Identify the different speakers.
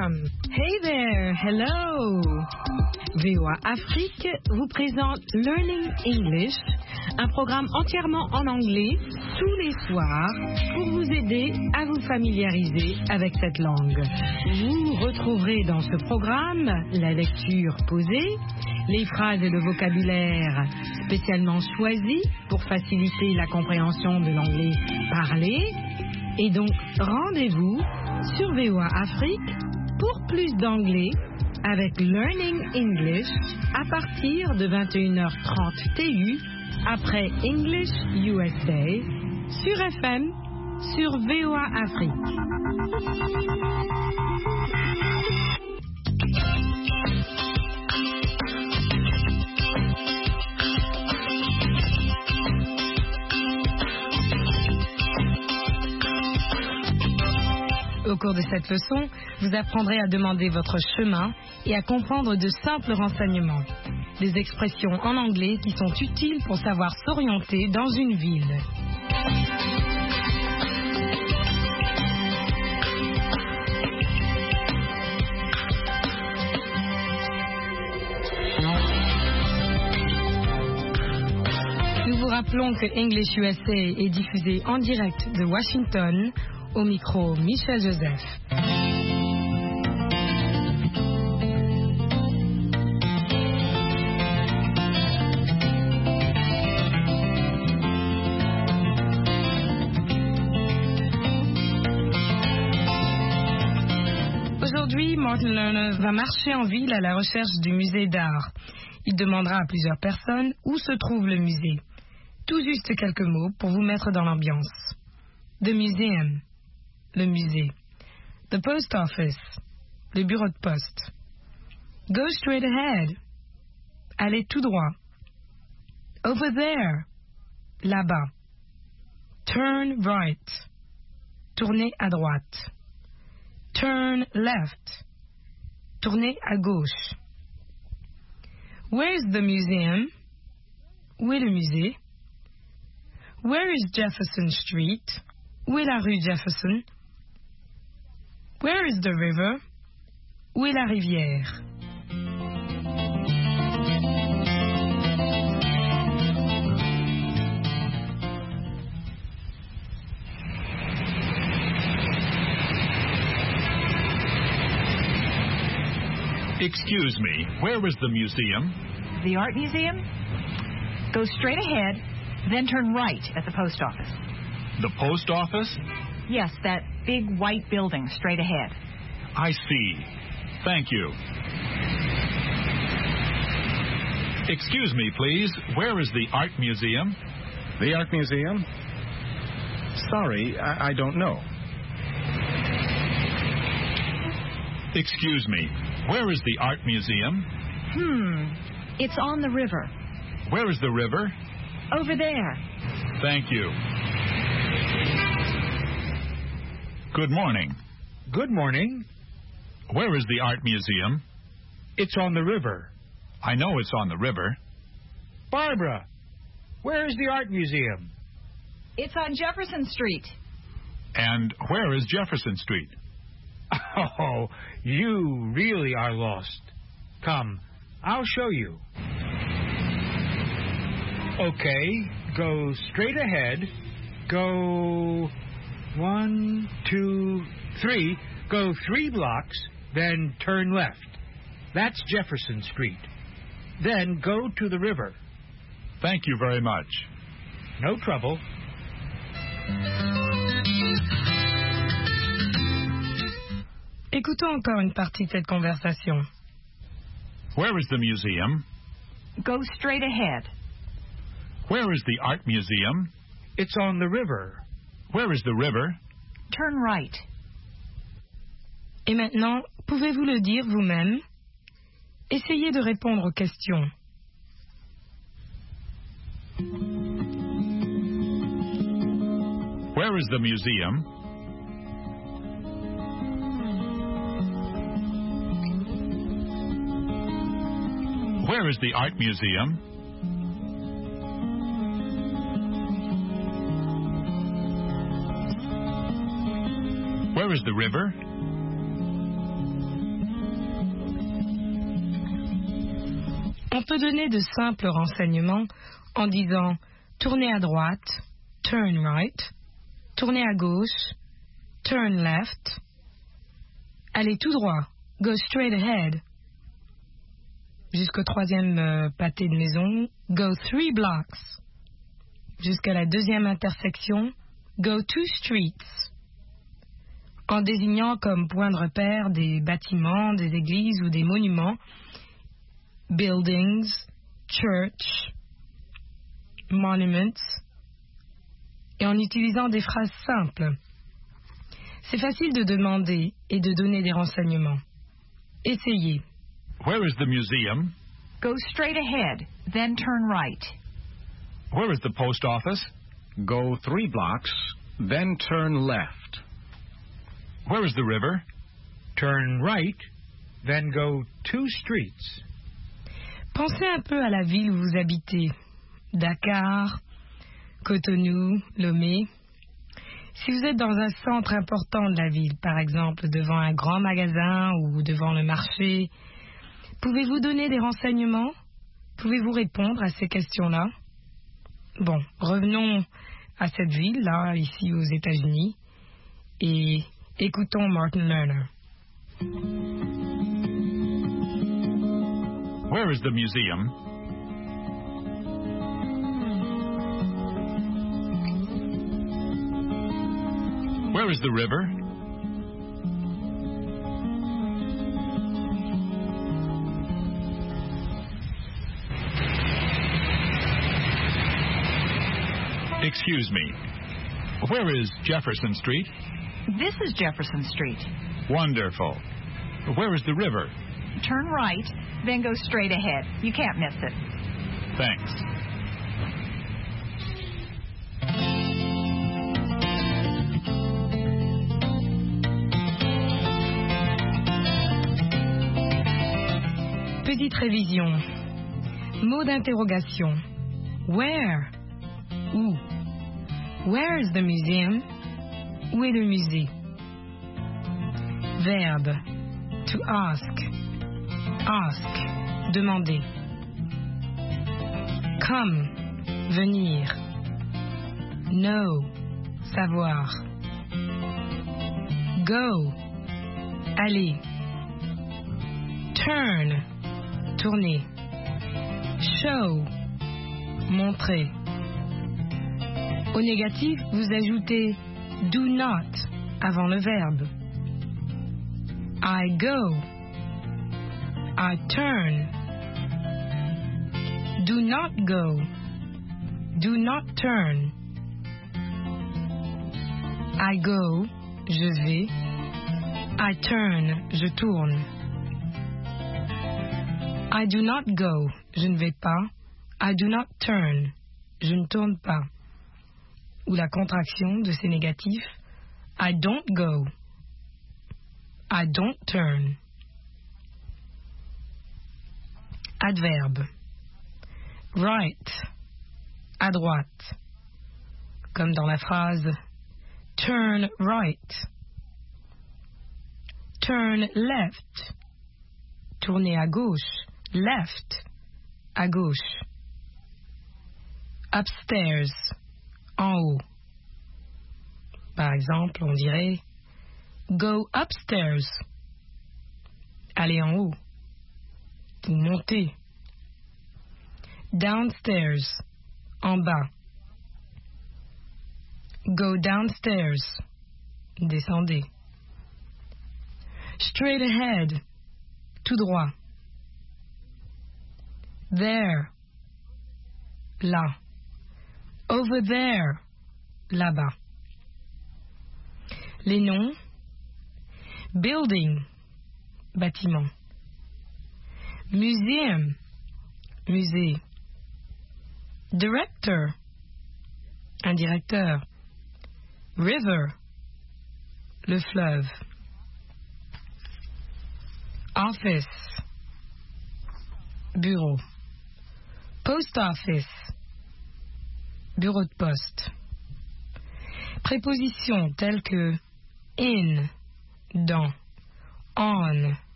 Speaker 1: welcome.
Speaker 2: Hey there, hello. VOA Afrique vous présente Learning English, un programme entièrement en anglais tous les soirs pour vous aider à vous familiariser avec cette langue. Vous retrouverez dans ce programme la lecture posée, les phrases et le vocabulaire spécialement choisis pour faciliter la compréhension de l'anglais parlé. Et donc, rendez-vous sur VOA Afrique pour plus d'anglais avec Learning English à partir de 21h30 TU après English USA sur FM sur VOA Afrique. Au cours de cette leçon, vous apprendrez à demander votre chemin et à comprendre de simples renseignements. Des expressions en anglais qui sont utiles pour savoir s'orienter dans une ville. Nous vous rappelons que English USA est diffusé en direct de Washington. Au micro, Michel Joseph. Aujourd'hui, Martin Lerner va marcher en ville à la recherche du musée d'art. Il demandera à plusieurs personnes où se trouve le musée. Tout juste quelques mots pour vous mettre dans l'ambiance. The Museum. Le musée. The post office. Le bureau de poste. Go straight ahead. Allez tout droit. Over there. Là-bas. Turn right. Tournez à droite. Turn left. Tournez à gauche. Where's the museum? Où est le musée? Where is Jefferson Street? Où est la rue Jefferson? Where is the river? Où est la rivière?
Speaker 3: Excuse me, where is the museum?
Speaker 4: The Art Museum? Go straight ahead, then turn right at the post office.
Speaker 3: The post office?
Speaker 4: Yes, that big white building straight ahead.
Speaker 3: I see. Thank you. Excuse me, please. Where is the Art Museum?
Speaker 5: The Art Museum? Sorry, I don't know.
Speaker 3: Excuse me. Where is the Art Museum?
Speaker 4: It's on the river.
Speaker 3: Where is the river?
Speaker 4: Over there.
Speaker 3: Thank you. Good morning.
Speaker 6: Good morning.
Speaker 3: Where is the Art Museum?
Speaker 6: It's on the river.
Speaker 3: I know it's on the river.
Speaker 6: Barbara, where is the Art Museum?
Speaker 4: It's on Jefferson Street.
Speaker 3: And where is Jefferson Street?
Speaker 6: Oh, you really are lost. Come, I'll show you. Okay, go straight ahead. Go 1, 2, 3. Go 3 blocks, then turn left. That's Jefferson Street. Then go to the river.
Speaker 3: Thank you very much.
Speaker 6: No trouble.
Speaker 2: Écoutons encore une partie de cette conversation.
Speaker 3: Where is the museum?
Speaker 4: Go straight ahead.
Speaker 3: Where is the Art Museum?
Speaker 6: It's on the river.
Speaker 3: Where is the river?
Speaker 4: Turn right.
Speaker 2: Et maintenant, pouvez-vous le dire vous-même? Essayez de répondre aux questions.
Speaker 3: Where is the museum? Where is the Art Museum? Where is the river?
Speaker 2: On peut donner de simples renseignements en disant « tournez à droite »,« turn right »,« tournez à gauche »,« turn left »,« allez tout droit »,« go straight ahead », jusqu'au troisième pâté de maison, « go 3 blocks », jusqu'à la deuxième intersection, « go 2 streets », en désignant comme point de repère des bâtiments, des églises ou des monuments, buildings, church, monuments, et en utilisant des phrases simples. C'est facile de demander et de donner des renseignements. Essayez.
Speaker 3: Where is the museum?
Speaker 4: Go straight ahead, then turn right.
Speaker 3: Where is the post office?
Speaker 5: Go 3 blocks, then turn left.
Speaker 3: Where is the river?
Speaker 6: Turn right, then go 2 streets.
Speaker 2: Pensez un peu à la ville où vous habitez. Dakar, Cotonou, Lomé. Si vous êtes dans un centre important de la ville, par exemple devant un grand magasin ou devant le marché, pouvez-vous donner des renseignements? Pouvez-vous répondre à ces questions-là? Bon, revenons à cette ville-là, ici aux États-Unis, et écoutons Martin Lerner.
Speaker 3: Where is the museum? Where is the river? Excuse me. Where is Jefferson Street?
Speaker 4: This is Jefferson Street.
Speaker 3: Wonderful. Where is the river?
Speaker 4: Turn right, then go straight ahead. You can't miss it.
Speaker 3: Thanks.
Speaker 2: Petite révision. Mot d'interrogation. Where? Où? Where is the museum? Où est le musée? Verbe. To ask. Ask. Demander. Come. Venir. Know. Savoir. Go. Aller. Turn. Tourner. Show. Montrer. Au négatif, vous ajoutez do not avant le verbe. I go. I turn. Do not go. Do not turn. I go. Je vais. I turn. Je tourne. I do not go. Je ne vais pas. I do not turn. Je ne tourne pas. Ou la contraction de ces négatifs. I don't go. I don't turn. Adverbe. Right. À droite. Comme dans la phrase turn right. Turn left. Tourner à gauche. Left. À gauche. Upstairs. En haut. Par exemple, on dirait go upstairs. Aller en haut. Ou monter. Downstairs. En bas. Go downstairs. Descendez. Straight ahead. Tout droit. There. Là. Over there. Là-bas. Les noms. Building. Bâtiment. Museum. Musée. Director. Un directeur. River. Le fleuve. Office. Bureau. Post office. Bureau de poste. Prépositions telles que in, dans, on,